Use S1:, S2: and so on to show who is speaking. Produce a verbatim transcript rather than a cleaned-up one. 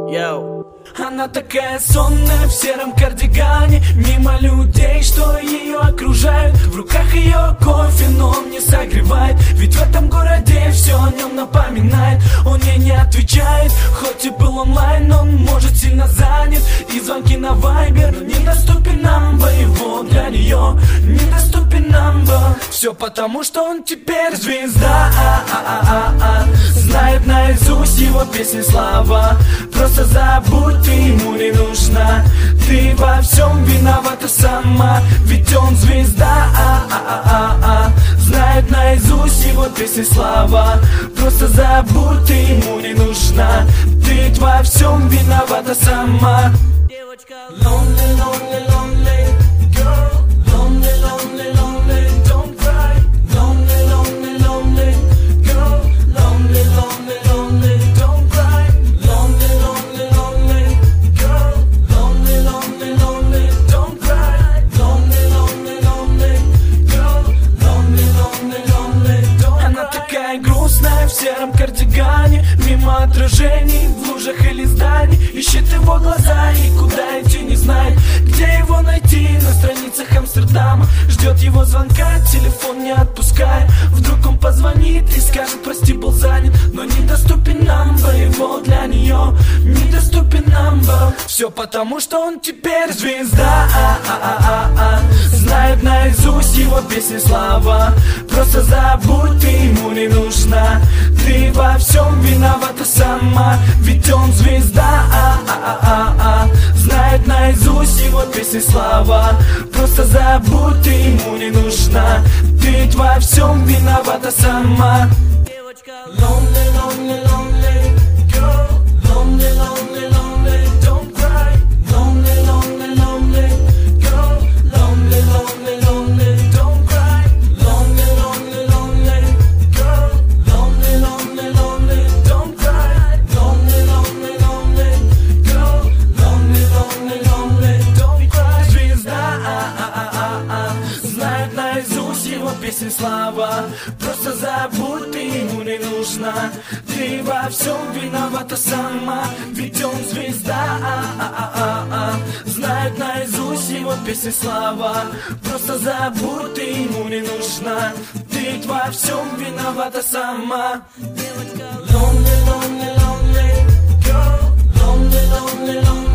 S1: Йоу.
S2: Она такая сонная в сером кардигане, мимо людей, что ее окружают. В руках ее кофе, но он не согревает, ведь в этом городе все о нем напоминает. Он ей не отвечает, хоть и был онлайн, он может сильно занят. И звонки на вайбер, но недоступен number его для нее, недоступен number. Все потому, что он теперь звезда, а -а -а -а -а. Знает наизусть его песни слова. Просто забудь, ты ему не нужна. Ты во всем виновата сама, ведь он звезда, а -а -а -а -а. Знает наизусть его песни слова. Просто забудь, ты ему не нужна. Ты во всем виновата сама. Lonely, lonely, lonely girl. Lonely, lonely, lonely, don't cry. Lonely, lonely, lonely girl. Lonely, lonely, lonely, don't cry. Lonely, lonely, lonely girl. Lonely, lonely, lonely, don't cry. Lonely, lonely, lonely girl. Lonely, lonely, lonely, don't cry. Она такая грустная в сером кардигане, мимо отражений в лужах или зданий. Ищет его глаза и куда идти не знает, где его найти на страницах Амстердама. Ждет его звонка, телефон не отпуская. Вдруг он позвонит и скажет: прости, был занят. Но недоступен number его для нее, недоступен number. Все потому, что он теперь звезда, а -а -а -а -а. Знает наизусть его песни слова. Просто забудь, ты ему не нужна. Ты во всем виновата сама, ведь он звезда, а -а -а -а -а. Знает наизусть его песни слова. Просто забудь, ты ему не нужна. Ты во всем виновата сама. Lonely, lonely, lonely girl. Lonely, lonely, lonely, don't cry. Lonely, lonely, lonely girl. Lonely, lonely, lonely, don't cry. Lonely, lonely, lonely girl. Lonely, lonely, lonely, don't cry. Lonely, lonely, lonely girl. Lonely, lonely, lonely, don't cry. Звезда, а-а-а-а-а. Знает наизусть его песни слова. Просто забудь, ты ему не нужна. Ты во всем виновата сама, ведь он звезда, а-а-а-а-а. Знает наизусть его песни слова. Просто забудь, ты ему не нужна. Ты во всем виновата сама. Lonely, lonely, lonely girl. Lonely, lonely, lonely